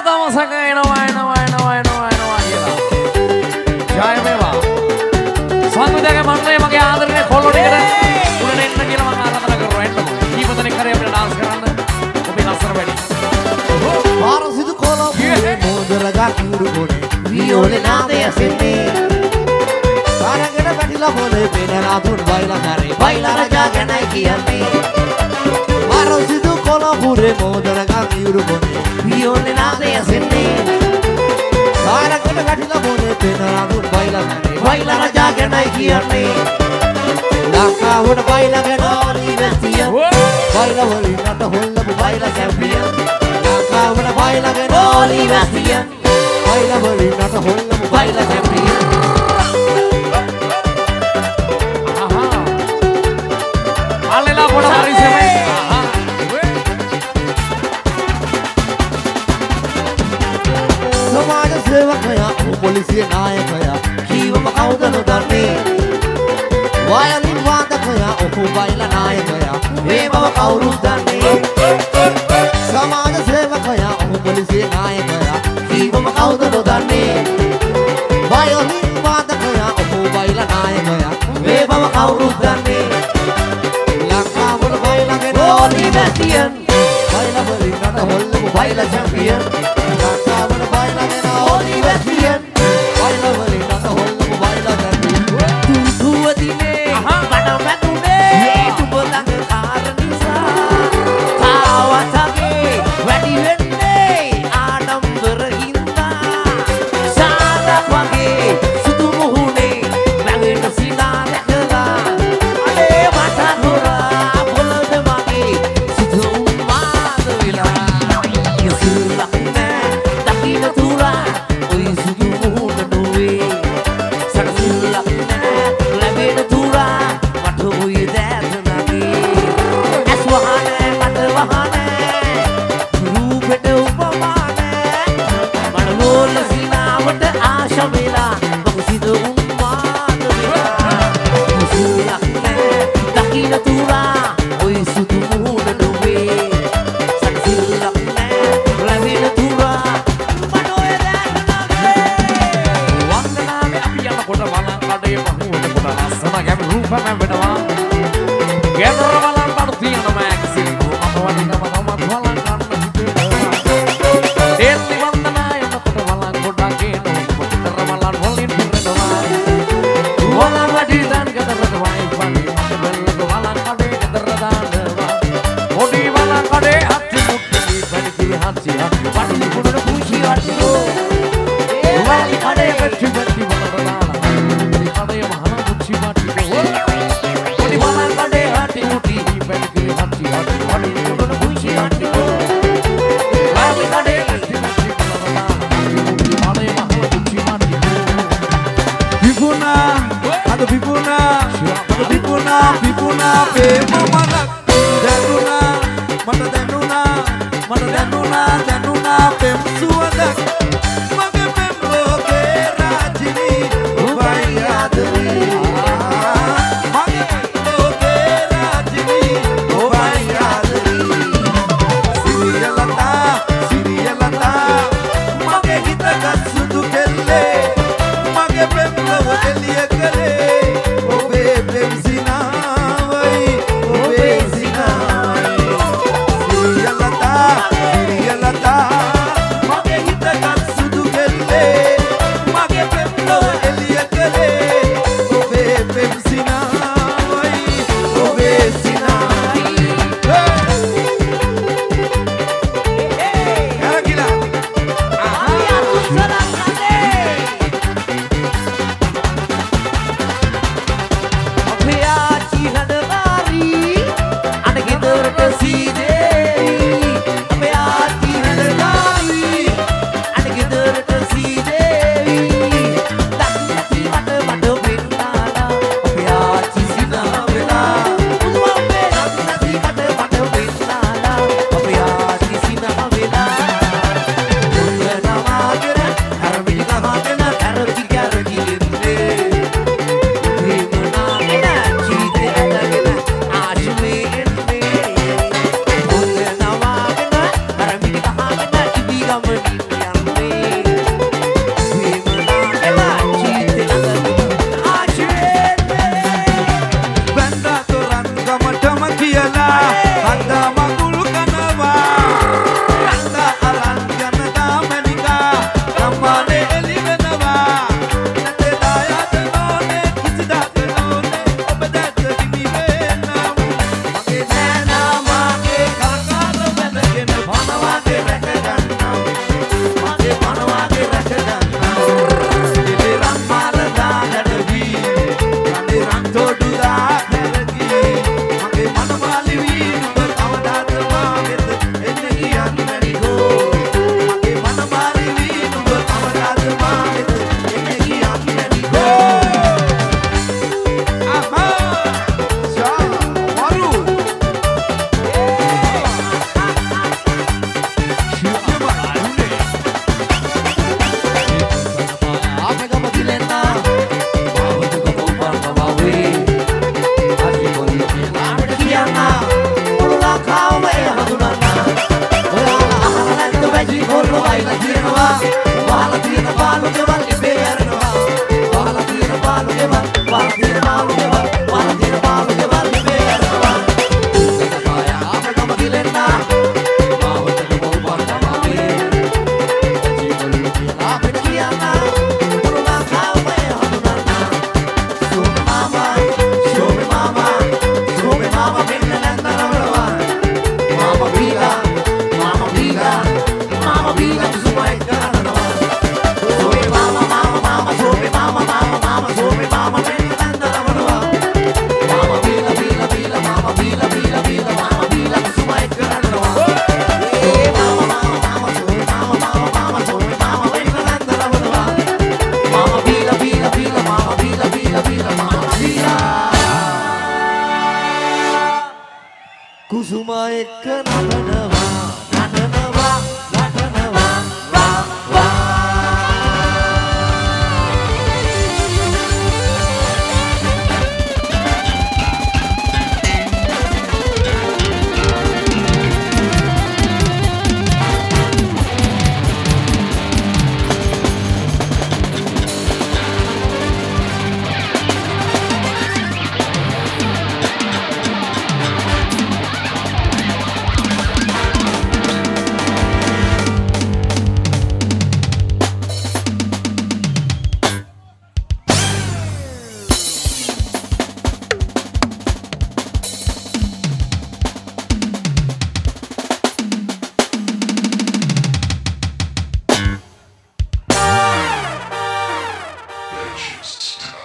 දවසක එනවා කියලා. ජය වේවා. සංවිධායක මණ්ඩලය මගේ ආදරණීය කොල්ලොටිකට උඩට එන්න කියලා මම ආරාධනා කරනවා. එන්න. කීප දෙනෙක් කරේ අපිට ඩාන්ස් කරන්න. ඔබේ ලස්සන වැඩි. පාරසිදු කොළඹේ මොදර ගකුරු ගොනේ වියෝලේ නාදය සෙන්නේ. කාරගෙන පැටිලා පොලේ පේනලා තුන් බයිලා කරේ බයිලා රජා ගැනයි කියන්නේ. පාරසිදු කොළඹේ මොදර ගකුරු ගොනේ වියෝලේ නාදය සෙන්නේ. කාරගෙන පැටිලා පොලේ පේනලා තුන් බයිලා කරේ බයිලා රජා ගැනයි කියන්නේ. ලංකාවට බයිලා ගැනෝලි වැතිය බයිලා වලින් නට හොල්ලපු බයිලා චැම්පියන්. ලංකාවට බයිලා ගැනෝලි වැතිය බයිලා වලින් නට හොල්ලපු බයිලා champion. Alela pora hari semai. සමාජ සේවකයා පොලිසිය නායකයා කීවම කවුද නොදන්නේ. වයලින් වාදකයා ඔහු බයිලා නායකයා මේ බව කවුරුත් දන්නේ. සමාජ සේවකයා ඔහු පොලිසිය නායකයා කීවම කවුද නොදන්නේ. වයලින් වාදකයා ඔහු බයිලා නායකයා මේ බව කවුරුත් දන්නේ. ලංකාවට බයිලා ගෙනෝලි වැතියන් බයිලා වලින් නට හොල්ලපු බයිලා චැම්පියන්. ලංකාවට බයිලා ගෙනෝලි වැතියන් බයිලා වලින් නට හොල්ලපු බයිලා චැම්පියන්. දුවදිනේ මට වැදුනේ තුඹ ළඟ කාරණිසා. තාවතගේ වැඩි වෙන්නේ ආඩම්බර හින්දා. සාරක් වගේ සුදු මුහුණේ මැවෙන සිනා දැකලා. අනේ මට හොරා පොළොද මගේ සිදු මාද වෙලා. යසුලක් නෑ දකින්න තුරා ඔය සුදු මුහුණ නොවේ. සරසුලක් නෑ ලැබෙන තුරා මට ඔය දැතනගේ. ඇස් වහනේ මට වහනේ රූපෙට උපමානේ. මන ලෝල සිනාවට ආශ වෙලා මම සිදු මාද වෙලා. යසුලක් නෑ දකින්න තුරා ඔය සුදු මුහුණ නොවේ. සරසුලක් නෑ ලැබෙන තුරා මට ඔය දැතනගේ. වන්දනාවේ අපි යනකොට බලන් කඩේ පහුවට කොට ලස්සන ගැඹුරු රූපම වෙනවා. ගෙදර බලන් බඩු තියෙන මැක්සින් මම වදිනම බලන් ගන්න හිතෙනවා. දෙල්ලි වන්දනා යනකොට බලන් ගොඩක් එනවා. ගෙදර බලන් වලින් පිරෙනවා. වලන් වැඩි දන් ගෙදරට වයි පනි මට බෙල්ලක බලන් කඩේ ගෙදර දානවා. පොඩි බලන් කඩේ හත්ති මුක්ති බැලි කිරි හත්ති හත්ති වඩි කුඩන කුෂි වට්ටෝ. වලි කඩේ පැටි පැටි බලන දාලා. පොඩි කඩේ මහා කුෂි වට්ටෝ. පොඩි බලන් කඩේ හත්ති මුටි බැලි කිරි හත්ති හත්ති වඩි කුඩන කුෂි වට්ටෝ. වලි කඩේ පැටි පැටි බලන දාලා. පොඩි කඩේ මහා කුෂි වට්ටෝ. Pipuna, ada pipuna, ada pipuna, pipuna, pema marak. Danuna, mata danuna, danuna, pem suadak. Mage pem roke rajini, ubai adri. Mage roke rajini, ubai adri. Siriyalata, mage hita kasudu kelle. Mage pem Eliya kale, obe pem sinawai, obe sinawai. Siriyalata, mage hita kasudu kelle. Mage pem Eliya kale, obe pem sinawai, obe sinawai. Hey, Karakila. Comedy. එක්ක නටනවා නටනවා නටනවා වා වා Just